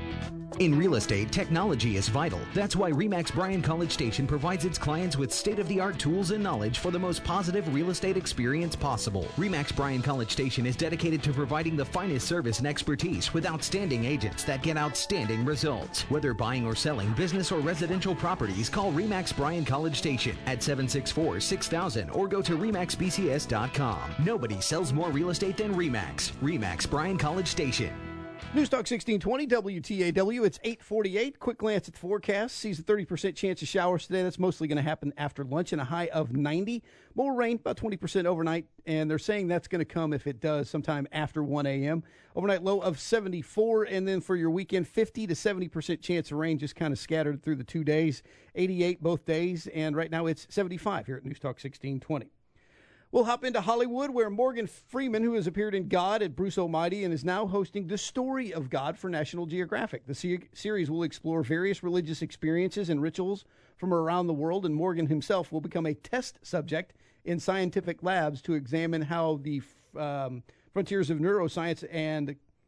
In real estate, technology is vital. That's why RE/MAX Bryan College Station provides its clients with state-of-the-art tools and knowledge for the most positive real estate experience possible. RE/MAX Bryan College Station is dedicated to providing the finest service and expertise with outstanding agents that get outstanding results. Whether buying or selling business or residential properties, call RE/MAX Bryan College Station at 764-6000 or go to RE/MAXBCS.com. Nobody sells more real estate than RE/MAX. RE/MAX Bryan College Station. News Talk 1620 WTAW. It's 8:48. Quick glance at the forecast. Sees a 30% chance of showers today. That's mostly going to happen after lunch and a high of 90. More rain, about 20% overnight. And they're saying that's going to come, if it does, sometime after 1 a.m. Overnight low of 74. And then for your weekend, 50 to 70% chance of rain just kind of scattered through the 2 days. 88 both days. And right now it's 75 here at News Talk 1620. We'll hop into Hollywood, where Morgan Freeman, who has appeared in God at Bruce Almighty and is now hosting The Story of God for National Geographic. The series will explore various religious experiences and rituals from around the world, and Morgan himself will become a test subject in scientific labs to examine how the frontiers of neuroscience and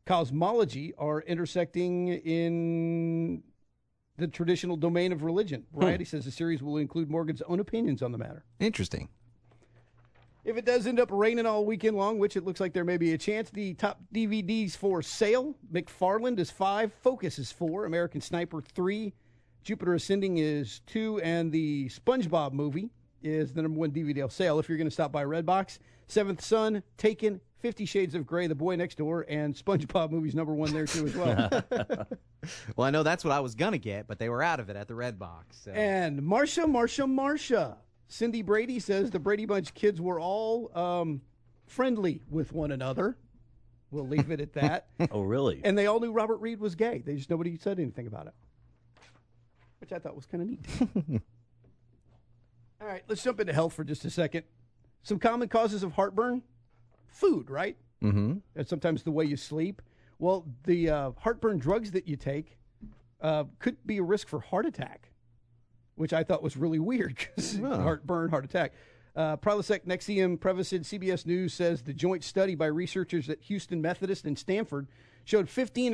cosmology are intersecting in the traditional domain of religion. Variety says the series will include Morgan's own opinions on the matter. Interesting. If it does end up raining all weekend long, which it looks like there may be a chance, the top DVDs for sale: McFarland is 5, Focus is 4, American Sniper 3, Jupiter Ascending is 2, and the SpongeBob movie is the number 1 DVD on sale. If you're going to stop by Redbox, Seventh Son, Taken, 50 Shades of Grey, The Boy Next Door, and SpongeBob movie's number 1 there too as well. Well, I know that's what I was going to get, but they were out of it at the Redbox. So. And Marsha. Cindy Brady says the Brady Bunch kids were all friendly with one another. We'll leave it at that. Oh, really? And they all knew Robert Reed was gay. They just nobody said anything about it, which I thought was kind of neat. All right, let's jump into health for just a second. Some common causes of heartburn: food, right? Mm-hmm. And sometimes the way you sleep. Well, the heartburn drugs that you take could be a risk for heart attack, which I thought was really weird because heartburn, heart attack. Prilosec, Nexium, Prevacid. CBS News says the joint study by researchers at Houston Methodist and Stanford showed 15 to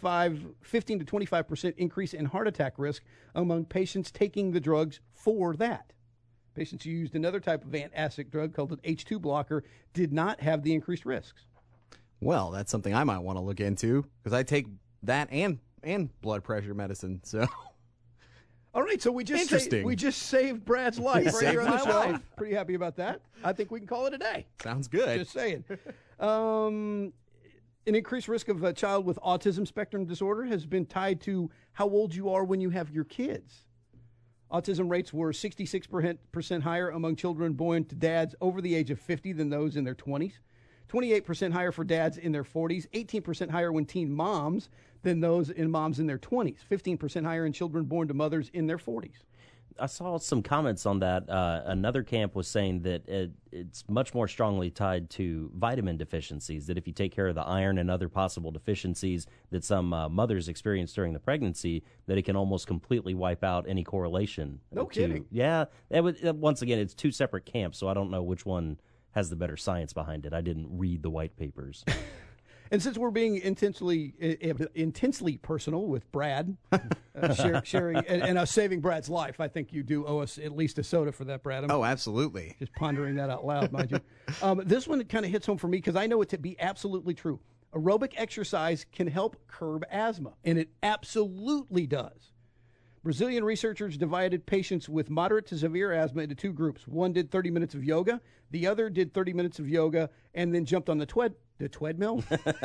25% increase in heart attack risk among patients taking the drugs for that. Patients who used another type of antacid drug called an H2 blocker did not have the increased risks. Well, that's something I might want to look into because I take that and blood pressure medicine. So, all right, so we just saved Brad's life right here on the show. Pretty happy about that. I think we can call it a day. Sounds good. Just saying. An increased risk of a child with autism spectrum disorder has been tied to how old you are when you have your kids. Autism rates were 66% higher among children born to dads over the age of 50 than those in their 20s. 28% higher for dads in their 40s. 18% higher when teen moms than those in moms in their 20s. 15% higher in children born to mothers in their 40s. I saw some comments on that. Another camp was saying that it's much more strongly tied to vitamin deficiencies, that if you take care of the iron and other possible deficiencies that some mothers experience during the pregnancy, that it can almost completely wipe out any correlation. No kidding. Yeah. Once again, it's two separate camps, so I don't know which one has the better science behind it. I didn't read the white papers. And since we're being intensely personal with Brad, sharing and us saving Brad's life, I think you do owe us at least a soda for that, Brad. Oh, absolutely. Just pondering that out loud, mind you. This one kind of hits home for me because I know it to be absolutely true. Aerobic exercise can help curb asthma, and it absolutely does. Brazilian researchers divided patients with moderate to severe asthma into two groups. One did 30 minutes of yoga. The other did 30 minutes of yoga and then jumped on the treadmill.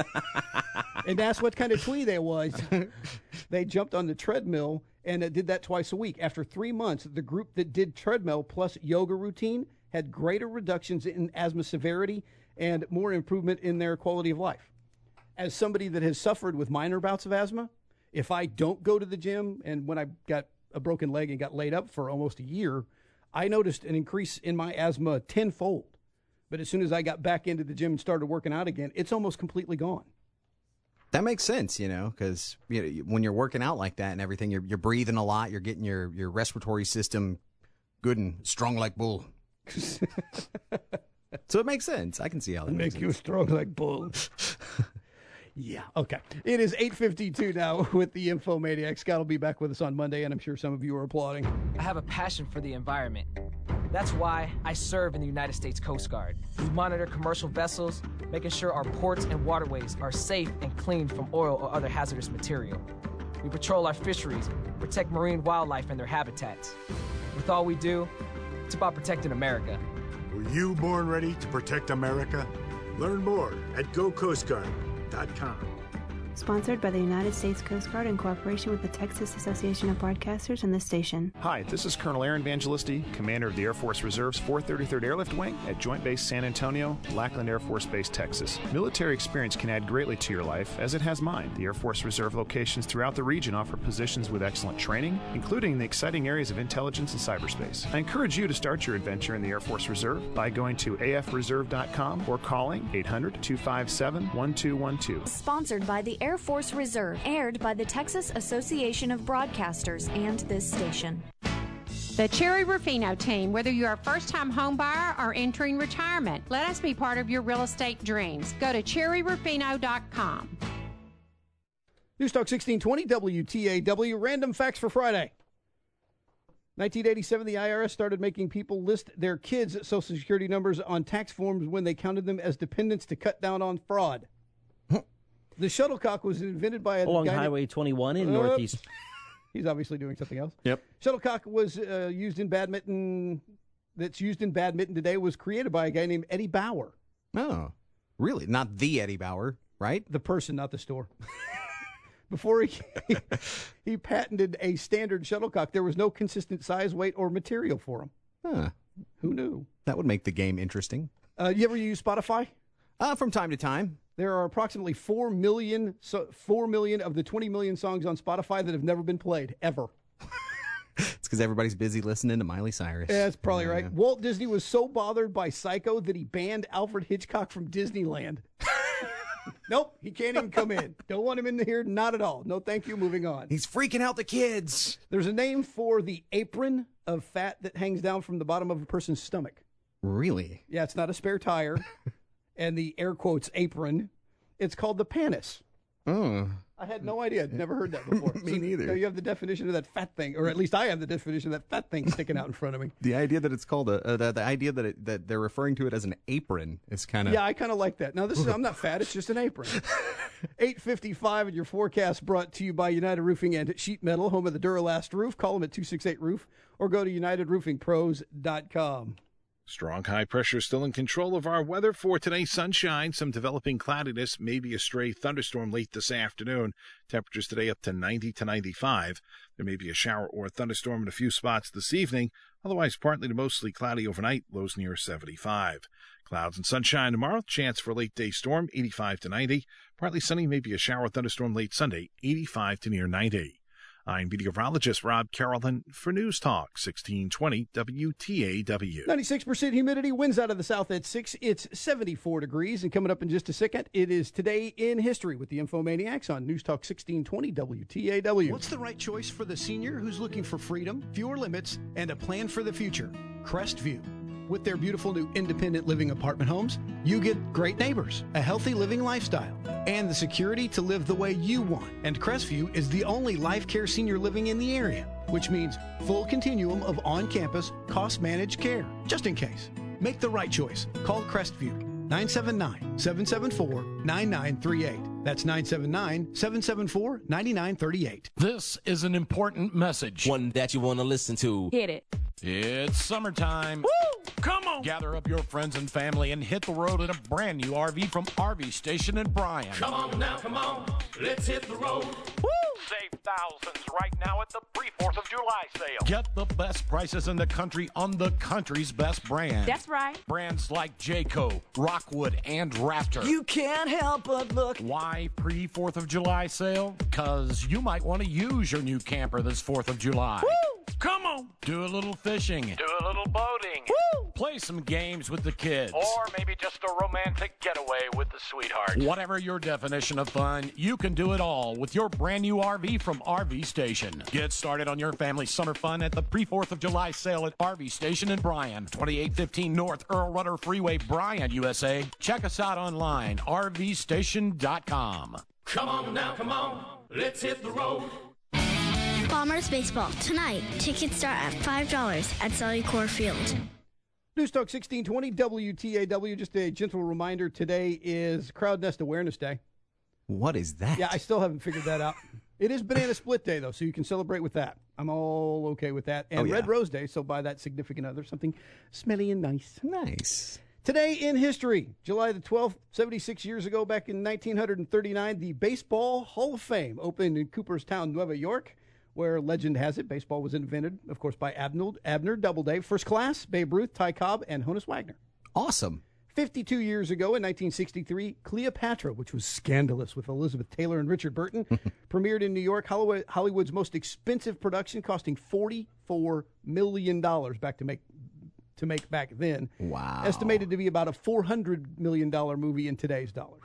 And that's what kind of twee there was. They jumped on the treadmill and did that twice a week. After 3 months, the group that did treadmill plus yoga routine had greater reductions in asthma severity and more improvement in their quality of life. As somebody that has suffered with minor bouts of asthma, if I don't go to the gym, and when I got a broken leg and got laid up for almost a year, I noticed an increase in my asthma tenfold. But as soon as I got back into the gym and started working out again, it's almost completely gone. That makes sense, because when you're working out like that and everything, you're breathing a lot, you're getting your respiratory system good and strong like bull. So it makes sense. I can see how that makes sense. Make you strong like bull. Yeah, okay. It is 8:52 now with the Infomaniac. Scott will be back with us on Monday, and I'm sure some of you are applauding. I have a passion for the environment. That's why I serve in the United States Coast Guard. We monitor commercial vessels, making sure our ports and waterways are safe and clean from oil or other hazardous material. We patrol our fisheries, protect marine wildlife and their habitats. With all we do, it's about protecting America. Were you born ready to protect America? Learn more at GoCoastGuard.com. Sponsored by the United States Coast Guard in cooperation with the Texas Association of Broadcasters and this station. Hi, this is Colonel Aaron Evangelisti, Commander of the Air Force Reserve's 433rd Airlift Wing at Joint Base San Antonio, Lackland Air Force Base, Texas. Military experience can add greatly to your life, as it has mine. The Air Force Reserve locations throughout the region offer positions with excellent training, including the exciting areas of intelligence and cyberspace. I encourage you to start your adventure in the Air Force Reserve by going to afreserve.com or calling 800-257-1212. Sponsored by the Air Force Reserve, aired by the Texas Association of Broadcasters and this station. The Cherry Rufino team, whether you're a first-time home buyer or entering retirement, let us be part of your real estate dreams. Go to cherryrufino.com. News Talk 1620 WTAW. Random facts for Friday. 1987, the IRS started making people list their kids' Social Security numbers on tax forms when they counted them as dependents to cut down on fraud. The shuttlecock was invented by a along guy Highway 21 in Northeast. He's obviously doing something else. Yep. Shuttlecock was used in badminton. That's used in badminton today. Was created by a guy named Eddie Bauer. Oh, really? Not the Eddie Bauer, right? The person, not the store. Before he patented a standard shuttlecock, there was no consistent size, weight, or material for him. Huh. Who knew? That would make the game interesting. You ever use Spotify? From time to time. There are approximately 4 million of the 20 million songs on Spotify that have never been played, ever. It's because everybody's busy listening to Miley Cyrus. Yeah, that's probably right. Walt Disney was so bothered by Psycho that he banned Alfred Hitchcock from Disneyland. Nope, he can't even come in. Don't want him in here, not at all. No, thank you, moving on. He's freaking out the kids. There's a name for the apron of fat that hangs down from the bottom of a person's stomach. Really? Yeah, it's not a spare tire. And the air quotes apron. It's called the panis. Oh. I had no idea. I'd never heard that before. Me neither. So you have the definition of that fat thing, or at least I have the definition of that fat thing sticking out in front of me. The idea that it's called the idea that they're referring to it as an apron is kind of... Yeah, I kind of like that. Now, I'm not fat. It's just an apron. 8:55 and your forecast brought to you by United Roofing and Sheet Metal, home of the Duralast roof. Call them at 268-ROOF or go to UnitedRoofingPros.com. Strong high pressure still in control of our weather for today. Sunshine, some developing cloudiness, maybe a stray thunderstorm late this afternoon. Temperatures today up to 90 to 95. There may be a shower or a thunderstorm in a few spots this evening. Otherwise, partly to mostly cloudy overnight, lows near 75. Clouds and sunshine tomorrow. Chance for a late day storm, 85 to 90. Partly sunny, maybe a shower or thunderstorm late Sunday, 85 to near 90. I'm meteorologist Rob Carrollton for News Talk 1620 WTAW. 96% humidity, winds out of the south at 6. It's 74 degrees. And coming up in just a second, it is Today in History with the Infomaniacs on News Talk 1620 WTAW. What's the right choice for the senior who's looking for freedom, fewer limits, and a plan for the future? Crestview. With their beautiful new independent living apartment homes, you get great neighbors, a healthy living lifestyle, and the security to live the way you want. And Crestview is the only life care senior living in the area, which means full continuum of on-campus, cost-managed care, just in case. Make the right choice. Call Crestview. 979-774-9938. That's 979-774-9938. This is an important message. One that you want to listen to. Hit it. It's summertime. Woo! Come on. Gather up your friends and family and hit the road in a brand new RV from RV Station in Bryan. Come on now, come on. Let's hit the road. Woo! Save thousands right now at the pre-4th of July sale. Get the best prices in the country on the country's best brand. That's right. Brands like Jayco, Rockwood, and Raptor. You can't help but look. Why pre-4th of July sale? Because you might want to use your new camper this 4th of July. Woo! Come on. Do a little fishing. Do a little boating. Woo! Play some games with the kids. Or maybe just a romantic getaway with the sweetheart. Whatever your definition of fun, you can do it all with your brand new RV from RV Station. Get started on your family's summer fun at the pre-4th of July sale at RV Station in Bryan, 2815 North Earl Rudder Freeway, Bryan, USA. Check us out online, rvstation.com. Come on now, come on. Let's hit the road. Bombers baseball tonight. Tickets start at $5 at Cellucor Field. News Talk 1620 WTAW. Just a gentle reminder, today is Crowd Nest Awareness Day. What is that? Yeah, I still haven't figured that out. It is Banana Split Day, though, so you can celebrate with that. I'm all okay with that. And Red Rose Day, so buy that significant other something smelly and nice. Nice. Today in history, July the 12th, 76 years ago, back in 1939, the Baseball Hall of Fame opened in Cooperstown, Nueva York, where legend has it, baseball was invented, of course, by Abner Doubleday. First class, Babe Ruth, Ty Cobb, and Honus Wagner. Awesome. 52 years ago, in 1963, Cleopatra, which was scandalous with Elizabeth Taylor and Richard Burton, premiered in New York, Hollywood's most expensive production, costing $44 million back to make back then. Wow. Estimated to be about a $400 million movie in today's dollars.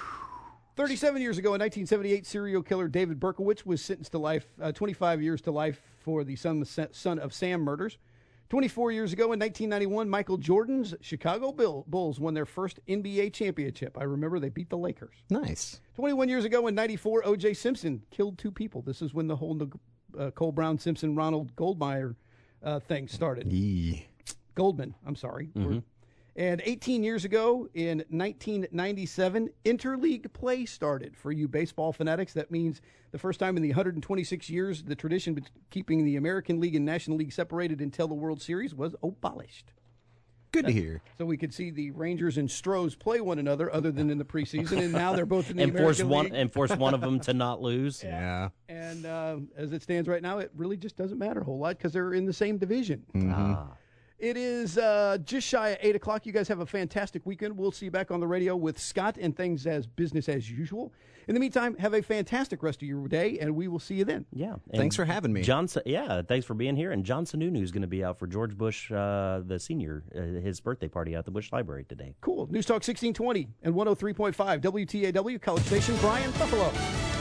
37 years ago, in 1978, serial killer David Berkowitz was sentenced to life, 25 years to life for the son of Sam murders. 24 years ago in 1991, Michael Jordan's Chicago Bulls won their first NBA championship. I remember they beat the Lakers. Nice. 21 years ago in 94, O.J. Simpson killed 2 people. This is when the whole Cole Brown, Simpson, Ronald Goldmeyer thing started. Goldman, I'm sorry. Mm-hmm. And 18 years ago, in 1997, interleague play started. For you baseball fanatics, that means the first time in the 126 years, the tradition of keeping the American League and National League separated until the World Series was abolished. Good to hear. So we could see the Rangers and Stros play one another other than in the preseason, and now they're both in the American League. And force one of them to not lose. Yeah. And as it stands right now, it really just doesn't matter a whole lot because they're in the same division. Mm-hmm. It is just shy of 8 o'clock. You guys have a fantastic weekend. We'll see you back on the radio with Scott and things as business as usual. In the meantime, have a fantastic rest of your day, and we will see you then. Yeah. Thanks for having me. Thanks for being here. And John Sununu is going to be out for George Bush, the senior, his birthday party at the Bush Library today. Cool. News Talk 1620 and 103.5 WTAW, College Station, Bryan, Buffalo.